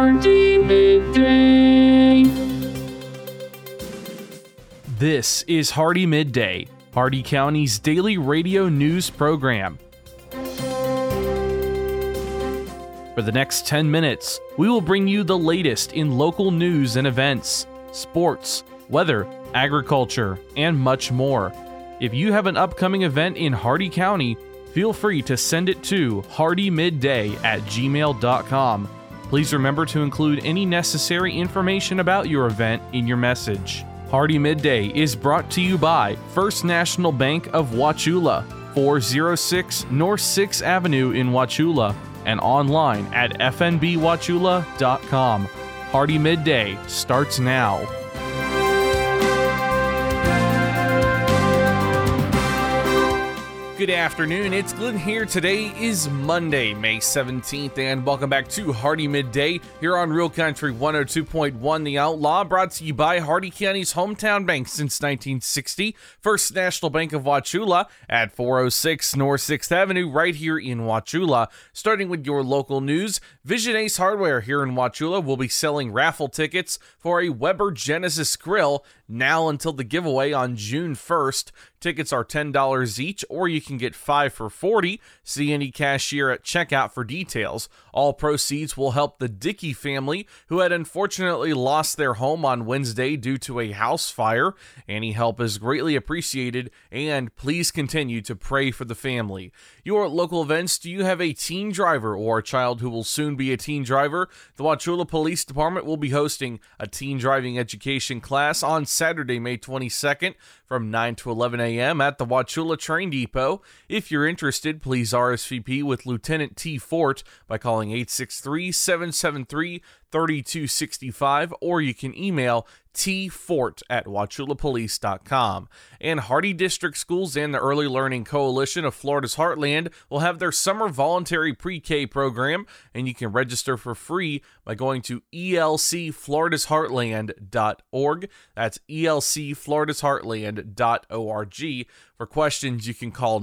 Hardy Midday. This is Hardy Midday, Hardy County's daily radio news program. For the next 10 minutes, we will bring you the latest in local news and events, sports, weather, agriculture, and much more. If you have an upcoming event in Hardy County, feel free to send it to hardymidday@gmail.com. Please remember to include any necessary information about your event in your message. Hardy Midday is brought to you by First National Bank of Wauchula, 406 North 6th Avenue in Wauchula, and online at fnbwauchula.com. Hardy Midday starts now. Good afternoon, it's Glenn here. Today is Monday, May 17th, and welcome back to Hardy Midday here on Real Country 102.1 The Outlaw, brought to you by Hardy County's hometown bank since 1960, First National Bank of Wauchula at 406 North 6th Avenue right here in Wauchula. Starting with your local news, Vision Ace Hardware here in Wauchula will be selling raffle tickets for a Weber Genesis grill now until the giveaway on June 1st. Tickets are $10 each, or you can get 5 for $40. See any cashier at checkout for details. All proceeds will help the Dickey family, who had unfortunately lost their home on Wednesday due to a house fire. Any help is greatly appreciated, and please continue to pray for the family. Your local events: do you have a teen driver or a child who will soon be a teen driver? The Wauchula Police Department will be hosting a teen driving education class on Saturday, May 22nd from 9 to 11 a.m. at the Wauchula Train Depot. If you're interested, please RSVP with Lieutenant T. Fort by calling 863-773-3265, or you can email tfort@wauchulapolice.com. And Hardy District Schools and the Early Learning Coalition of Florida's Heartland will have their summer voluntary pre-K program, and you can register for free by going to elcfloridasheartland.org. That's elcfloridasheartland.org. For questions, you can call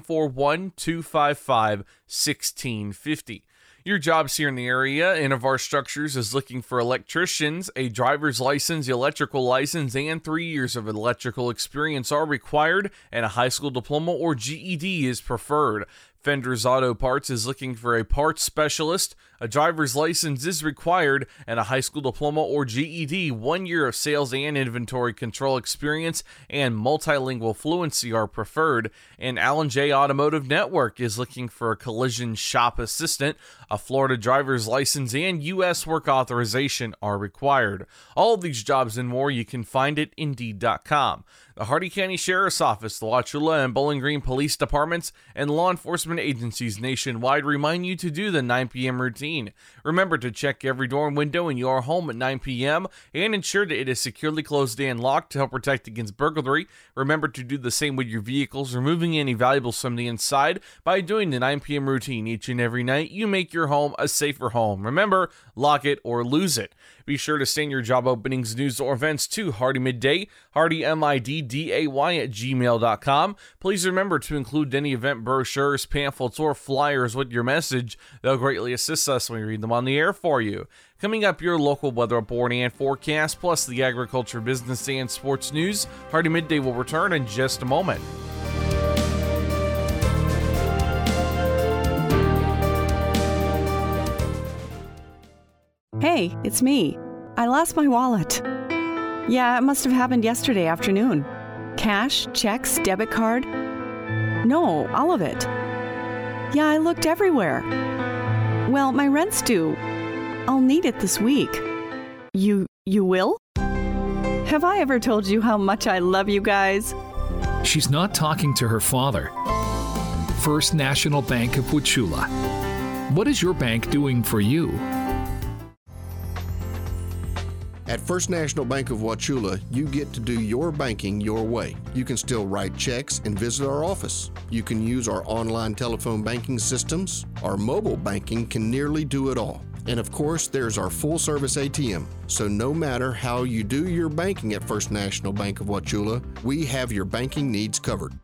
941-255-1650. Your jobs here in the area. Innovar Structures is looking for electricians. A driver's license, electrical license, and 3 years of electrical experience are required, and a high school diploma or GED is preferred. Fender's Auto Parts is looking for a parts specialist. A driver's license is required, and a high school diploma or GED, 1 year of sales and inventory control experience, and multilingual fluency are preferred. And Allen J. Automotive Network is looking for a collision shop assistant. A Florida driver's license and U.S. work authorization are required. All of these jobs and more you can find at Indeed.com. The Hardy County Sheriff's Office, the Wauchula and Bowling Green Police Departments, and law enforcement agencies nationwide remind you to do the 9 p.m. routine. Remember to check every door and window in your home at 9 p.m. and ensure that it is securely closed and locked to help protect against burglary. Remember to do the same with your vehicles, removing any valuables from the inside. By doing the 9 p.m. routine each and every night, you make your home a safer home. Remember, lock it or lose it. Be sure to send your job openings, news, or events to Hardy Midday, hardymidday@gmail.com. Please remember to include any event brochures, pamphlets, or flyers with your message. They'll greatly assist us when we read them on the air for you. Coming up, your local weather report and forecast, plus the agriculture, business, and sports news. Hardy Midday will return in just a moment. Hey, it's me. I lost my wallet. Yeah, it must have happened yesterday afternoon. Cash, checks, debit card. No, all of it. Yeah, I looked everywhere. Well, my rent's due. I'll need it this week. You will? Have I ever told you how much I love you guys? She's not talking to her father. First National Bank of Wauchula. What is your bank doing for you? At First National Bank of Wauchula, you get to do your banking your way. You can still write checks and visit our office. You can use our online telephone banking systems. Our mobile banking can nearly do it all. And of course, there's our full-service ATM. So no matter how you do your banking at First National Bank of Wauchula, we have your banking needs covered.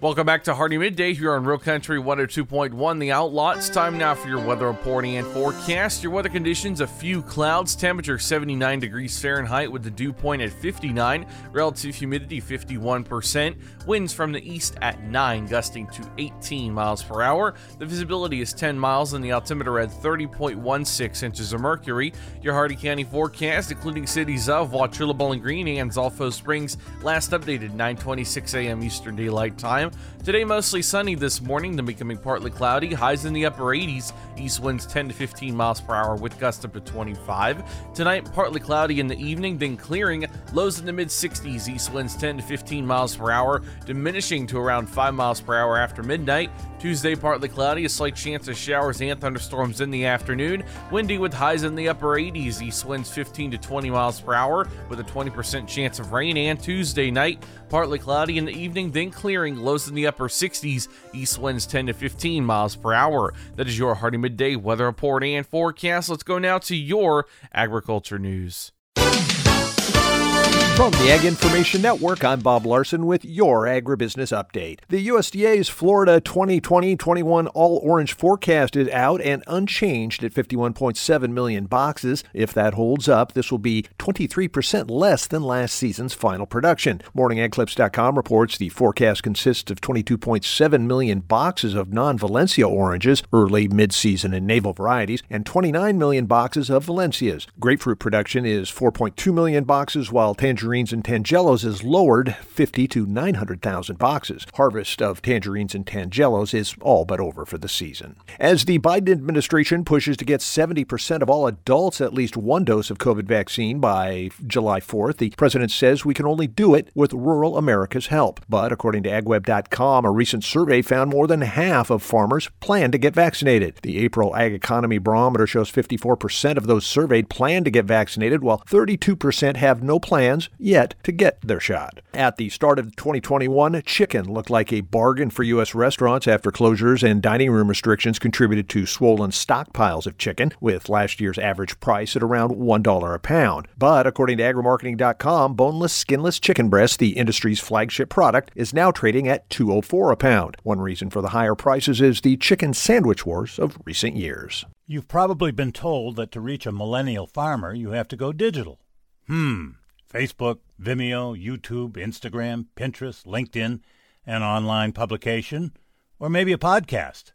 Welcome back to Hardy Midday here on Real Country 102.1 The Outlaw. It's time now for your weather report and forecast. Your weather conditions: a few clouds, temperature 79 degrees Fahrenheit with the dew point at 59, relative humidity 51%, winds from the east at 9, gusting to 18 miles per hour. The visibility is 10 miles and the altimeter at 30.16 inches of mercury. Your Hardy County forecast, including cities of Wauchula, Bowling Green, and Zolfo Springs, last updated 9:26 a.m. Eastern Daylight Time. Today, mostly sunny this morning, then becoming partly cloudy, highs in the upper 80s, east winds 10 to 15 miles per hour with gusts up to 25. Tonight, partly cloudy in the evening, then clearing, lows in the mid 60s, east winds 10 to 15 miles per hour, diminishing to around 5 miles per hour after midnight. Tuesday, partly cloudy, a slight chance of showers and thunderstorms in the afternoon, windy with highs in the upper 80s, east winds 15 to 20 miles per hour with a 20% chance of rain. And Tuesday night, partly cloudy in the evening, then clearing, lows in the upper 60s, east winds 10 to 15 miles per hour. That is your Hardy Midday weather report and forecast. Let's go now to your agriculture news. From the Ag Information Network, I'm Bob Larson with your agribusiness update. The USDA's Florida 2020-21 all-orange forecast is out and unchanged at 51.7 million boxes. If that holds up, this will be 23% less than last season's final production. MorningAgClips.com reports the forecast consists of 22.7 million boxes of non-Valencia oranges, early, mid-season, and navel varieties, and 29 million boxes of Valencias. Grapefruit production is 4.2 million boxes, while tangerines and tangelos is lowered 50 to 900,000 boxes. Harvest of tangerines and tangelos is all but over for the season. As the Biden administration pushes to get 70% of all adults at least one dose of COVID vaccine by July 4th, the president says we can only do it with rural America's help. But according to AgWeb.com, a recent survey found more than half of farmers plan to get vaccinated. The April Ag Economy Barometer shows 54% of those surveyed plan to get vaccinated, while 32% have no plans yet to get their shot. At the start of 2021, chicken looked like a bargain for U.S. restaurants after closures and dining room restrictions contributed to swollen stockpiles of chicken, with last year's average price at around $1 a pound. But according to agrimarketing.com, boneless, skinless chicken breast, the industry's flagship product, is now trading at $2.04 a pound. One reason for the higher prices is the chicken sandwich wars of recent years. You've probably been told that to reach a millennial farmer, you have to go digital. Facebook, Vimeo, YouTube, Instagram, Pinterest, LinkedIn, an online publication, or maybe a podcast.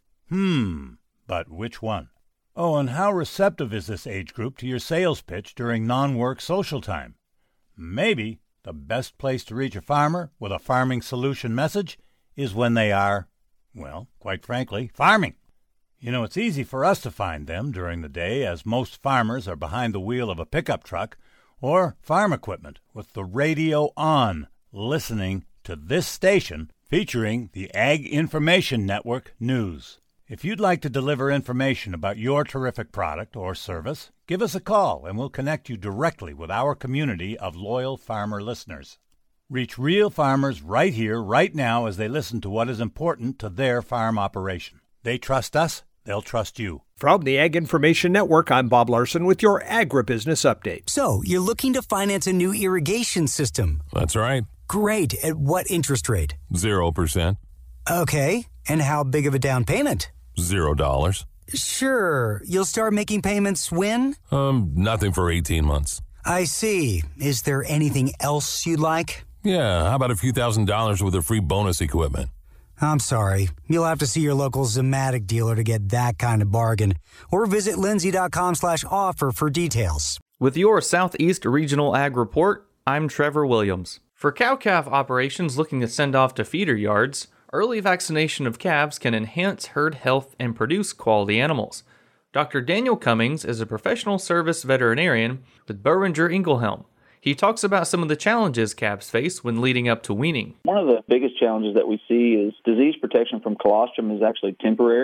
But which one? Oh, and how receptive is this age group to your sales pitch during non-work social time? Maybe the best place to reach a farmer with a farming solution message is when they are, well, quite frankly, farming. You know, it's easy for us to find them during the day, as most farmers are behind the wheel of a pickup truck or farm equipment with the radio on, listening to this station featuring the Ag Information Network News. If you'd like to deliver information about your terrific product or service, give us a call and we'll connect you directly with our community of loyal farmer listeners. Reach real farmers right here, right now, as they listen to what is important to their farm operation. They trust us, they'll trust you. From the Ag Information Network, I'm Bob Larson with your agribusiness update. So, you're looking to finance a new irrigation system? That's right. Great. At what interest rate? 0%. Okay. And how big of a down payment? $0. Sure. You'll start making payments when? Nothing for 18 months. I see. Is there anything else you'd like? Yeah, how about a few $1,000s with a free bonus equipment? I'm sorry. You'll have to see your local Zematic dealer to get that kind of bargain. Or visit lindsay.com/offer for details. With your Southeast Regional Ag Report, I'm Trevor Williams. For cow-calf operations looking to send off to feeder yards, early vaccination of calves can enhance herd health and produce quality animals. Dr. Daniel Cummings is a professional service veterinarian with Boehringer Ingelheim. He talks about some of the challenges calves face when leading up to weaning. One of the biggest challenges that we see is disease protection from colostrum is actually temporary.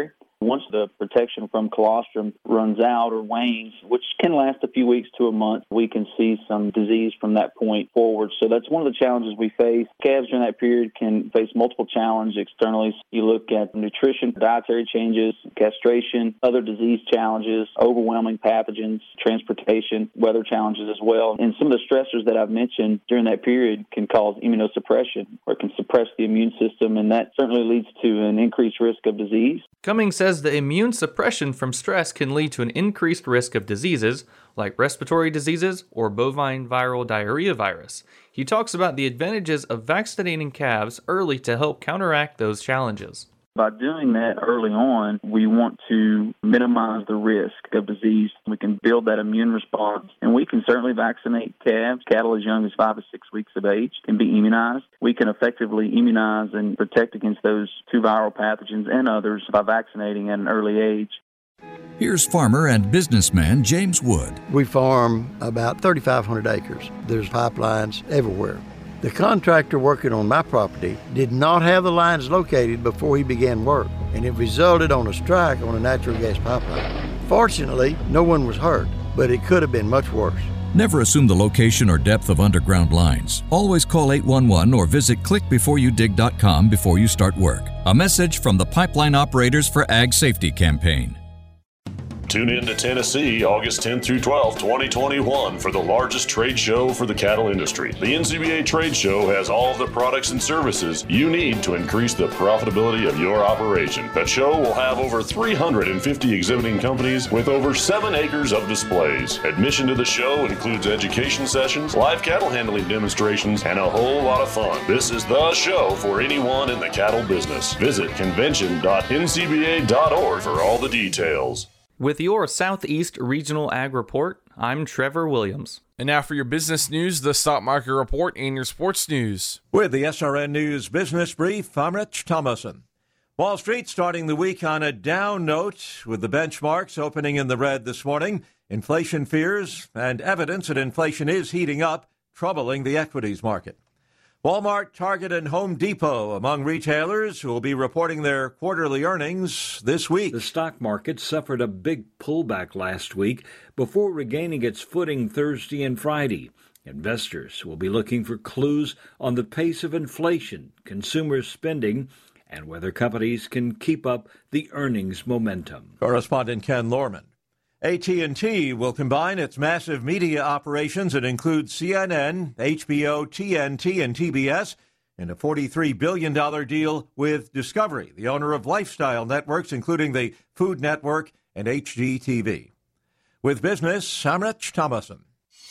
Once the protection from colostrum runs out or wanes, which can last a few weeks to a month, we can see some disease from that point forward. So that's one of the challenges we face. Calves during that period can face multiple challenges externally. You look at nutrition, dietary changes, castration, other disease challenges, overwhelming pathogens, transportation, weather challenges as well. And some of the stressors that I've mentioned during that period can cause immunosuppression or can suppress the immune system, and that certainly leads to an increased risk of disease. Cummings says the immune suppression from stress can lead to an increased risk of diseases like respiratory diseases or bovine viral diarrhea virus. He talks about the advantages of vaccinating calves early to help counteract those challenges. By doing that early on, we want to minimize the risk of disease. We can build that immune response, and we can certainly vaccinate calves. Cattle as young as 5 to 6 weeks of age can be immunized. We can effectively immunize and protect against those 2 viral pathogens and others by vaccinating at an early age. Here's farmer and businessman James Wood. We farm about 3,500 acres. There's pipelines everywhere. The contractor working on my property did not have the lines located before he began work, and it resulted on a strike on a natural gas pipeline. Fortunately, no one was hurt, but it could have been much worse. Never assume the location or depth of underground lines. Always call 811 or visit clickbeforeyoudig.com before you start work. A message from the Pipeline Operators for Ag Safety campaign. Tune in to Tennessee August 10th through 12th, 2021 for the largest trade show for the cattle industry. The NCBA Trade Show has all of the products and services you need to increase the profitability of your operation. The show will have over 350 exhibiting companies with over 7 acres of displays. Admission to the show includes education sessions, live cattle handling demonstrations, and a whole lot of fun. This is the show for anyone in the cattle business. Visit convention.ncba.org for all the details. With your Southeast Regional Ag Report, I'm Trevor Williams. And now for your business news, the stock market report, and your sports news. With the SRN News Business Brief, I'm Rich Thomason. Wall Street starting the week on a down note, with the benchmarks opening in the red this morning. Inflation fears and evidence that inflation is heating up, troubling the equities market. Walmart, Target, and Home Depot among retailers who will be reporting their quarterly earnings this week. The stock market suffered a big pullback last week before regaining its footing Thursday and Friday. Investors will be looking for clues on the pace of inflation, consumer spending, and whether companies can keep up the earnings momentum. Correspondent Ken Lorman. AT&T will combine its massive media operations that include CNN, HBO, TNT, and TBS in a $43 billion deal with Discovery, the owner of Lifestyle Networks, including the Food Network and HGTV. With business, I'm Rich Thomason.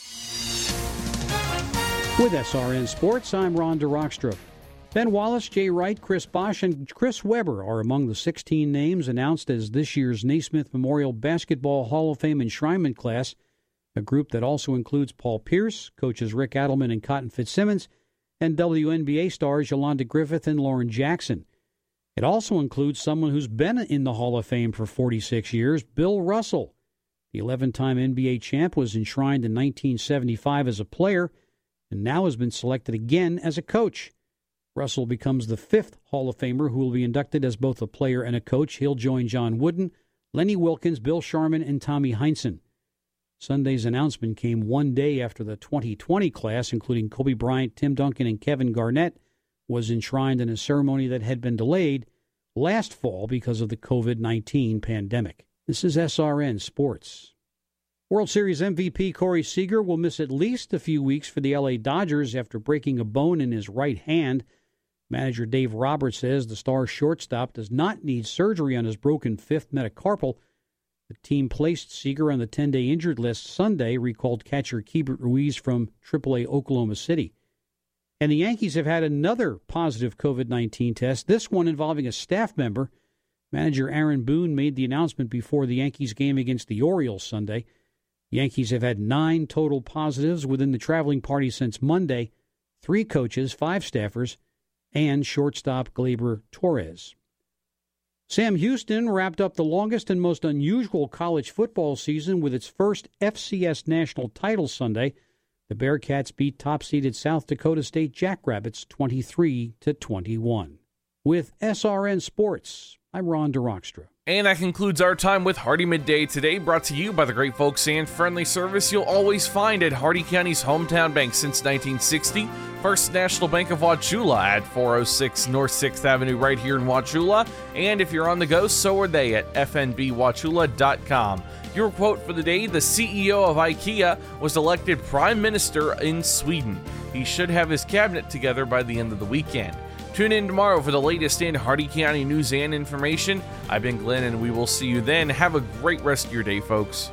With SRN Sports, I'm Rhonda Rockstrup. Ben Wallace, Jay Wright, Chris Bosch, and Chris Webber are among the 16 names announced as this year's Naismith Memorial Basketball Hall of Fame enshrinement class, a group that also includes Paul Pierce, coaches Rick Adelman and Cotton Fitzsimmons, and WNBA stars Yolanda Griffith and Lauren Jackson. It also includes someone who's been in the Hall of Fame for 46 years, Bill Russell. The 11-time NBA champ was enshrined in 1975 as a player and now has been selected again as a coach. Russell becomes the 5th Hall of Famer who will be inducted as both a player and a coach. He'll join John Wooden, Lenny Wilkins, Bill Sharman, and Tommy Heinsohn. Sunday's announcement came one day after the 2020 class, including Kobe Bryant, Tim Duncan, and Kevin Garnett, was enshrined in a ceremony that had been delayed last fall because of the COVID-19 pandemic. This is SRN Sports. World Series MVP Corey Seager will miss at least a few weeks for the LA Dodgers after breaking a bone in his right hand. Manager Dave Roberts says the star shortstop does not need surgery on his broken 5th metacarpal. The team placed Seager on the 10-day injured list Sunday, recalled catcher Keibert Ruiz from AAA Oklahoma City. And the Yankees have had another positive COVID-19 test, this one involving a staff member. Manager Aaron Boone made the announcement before the Yankees game against the Orioles Sunday. The Yankees have had 9 total positives within the traveling party since Monday, 3 coaches, 5 staffers, and shortstop Gleyber Torres. Sam Houston wrapped up the longest and most unusual college football season with its first FCS national title Sunday. The Bearcats beat top-seeded South Dakota State Jackrabbits 23-21. With SRN Sports, I'm Ron DeRockstra. And that concludes our time with Hardee Midday today, brought to you by the great folks and friendly service you'll always find at Hardee County's hometown bank since 1960, First National Bank of Wauchula at 406 North 6th Avenue right here in Wauchula. And if you're on the go, so are they at fnbwauchula.com. Your quote for the day: the CEO of IKEA was elected Prime Minister in Sweden. He should have his cabinet together by the end of the weekend. Tune in tomorrow for the latest in Hardee County news and information. I've been Glenn, and we will see you then. Have a great rest of your day, folks.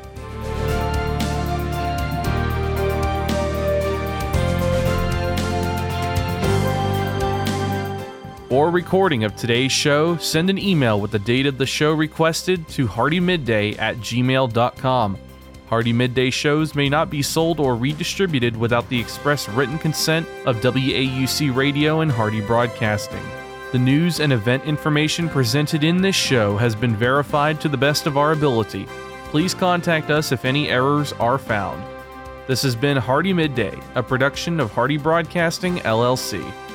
For a recording of today's show, send an email with the date of the show requested to hardeemidday@gmail.com. Hardee Midday shows may not be sold or redistributed without the express written consent of WAUC Radio and Hardee Broadcasting. The news and event information presented in this show has been verified to the best of our ability. Please contact us if any errors are found. This has been Hardee Midday, a production of Hardee Broadcasting, LLC.